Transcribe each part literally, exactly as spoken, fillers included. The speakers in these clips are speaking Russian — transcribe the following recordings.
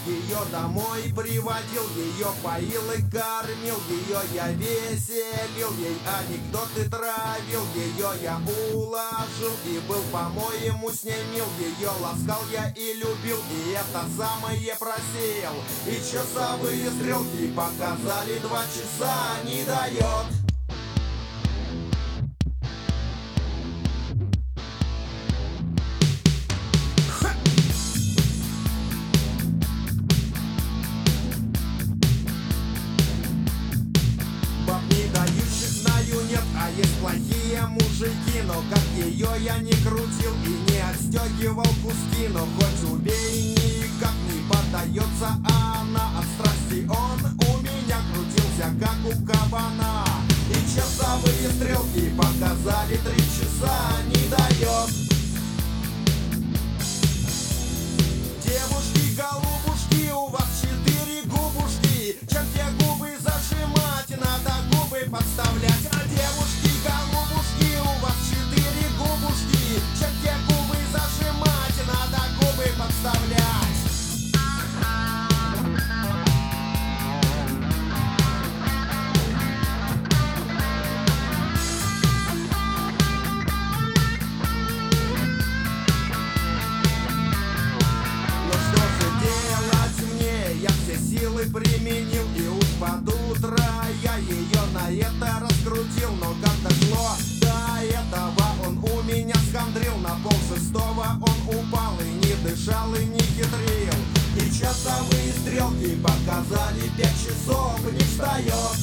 ее домой приводил, ее поил и кормил, ее я веселил, ей анекдоты травил, ее я уложил и был по-моему с ней мил, ее ласкал я и любил, и это самое просеял. И часовые стрелки показали два часа, не дает. Баб не дающих знаю нет, а есть плохие мужики. Но как ее я не крутил и не отстегивал куски, но хоть убей, никак не поддается она. От страсти он у меня крутился, как у кабана. И часовые стрелки показали три часа, не дает. Девушки, голубушки, у вас четыре губушки. Чем те губы зажимать, надо губы подставлять. А девушки, голубушки, у вас четыре губушки. Чем те губы зажимать, надо губы подставлять. Силы применил, и уж под утро я ее на это раскрутил. Но как дошло до этого, он у меня схандрил. На пол шестого он упал и не дышал, и не хитрил. И часовые стрелки показали пять часов, не встает.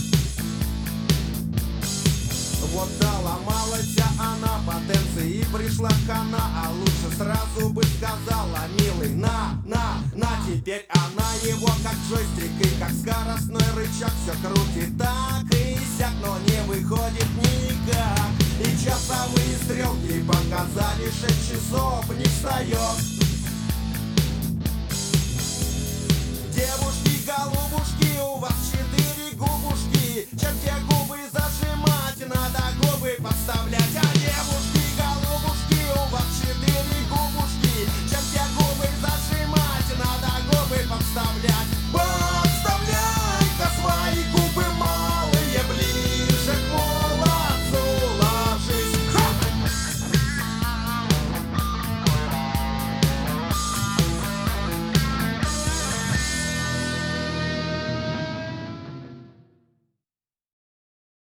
Вот доломалась она потенции и пришла хана. А лучше сразу бы сказала: милый, на, на, на. Теперь она его как джойстик и как скоростной рычаг все крутит так и сяк, но не выходит никак. И часовые стрелки показали шесть часов, не встает.